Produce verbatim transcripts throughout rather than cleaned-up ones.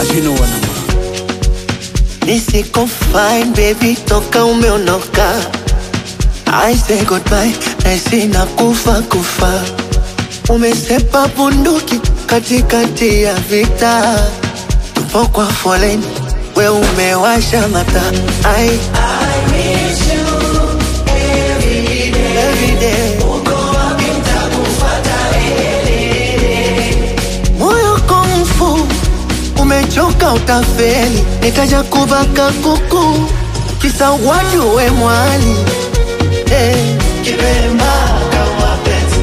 You know what I'm about. Nisiko fine baby toka umeondoka. I say goodbye na sina kufa kufa. Umesepa bunduki katikati ya vita. Tupo kwa foleni, we umewasha mata. I, I miss you every day, every day. Uko wapi nitakufuata elele. Moyo kumfu, umechoka utafeli. Nikaja kubaka kuku, kisa watu we mwali. Hey, kibemba kama peti.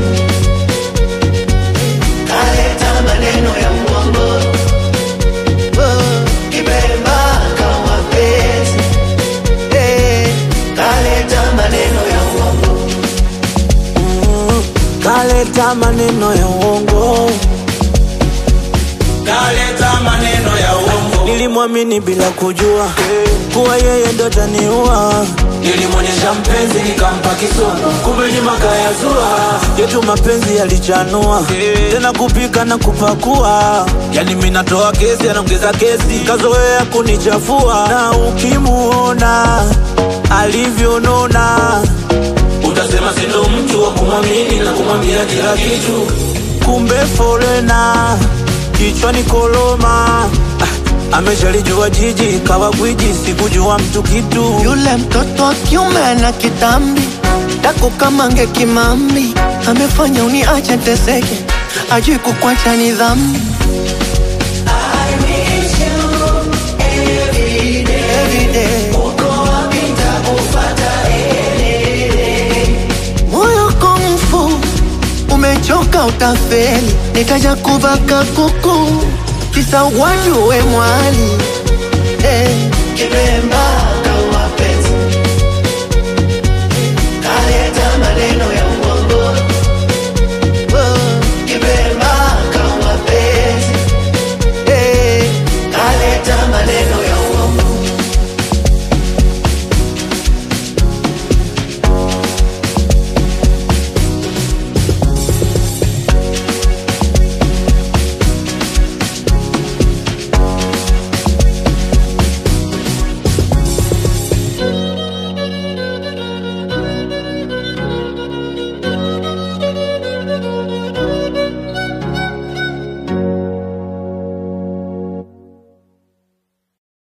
Kaleta maneno ya uongo. Oh, kibemba kama peti. Hey, kaleta maneno ya uongo. Mm, kaleta maneno ya uongo. Kaleta maneno ya uongo. Nilimwamini bila kujua kuwa yeye ndo ataniua. Nilimwonyesha mpenzi nikampa kisono, kumbe ni makayazua. Yetu mapenzi yalichanua, tena kupika na kupakua. Yani mimi natoa kesi, anaongeza kesi, kazoea kunichafua. Na ukimuona alivyonona, utasema sindo mtu wa kumwamini na kumwambia kila kitu. kumbe forena, kichwani koloma. Ameshalijua jiji, kawa gwiji, sikujua mtu kitu. Yule mtoto wa kiume na kitambi, dako kama nge kimambi. Amefanya uniache teseke, ajui kukwacha ni dhambi. I miss you every day, every day. Uko wapi nitakufuata elele. Moyo kumfu, umechoka utafeli. Nikaja kubaka kuku, kisa watu we mwali. Hey, kibemba kama peti. Kaleta maneno ya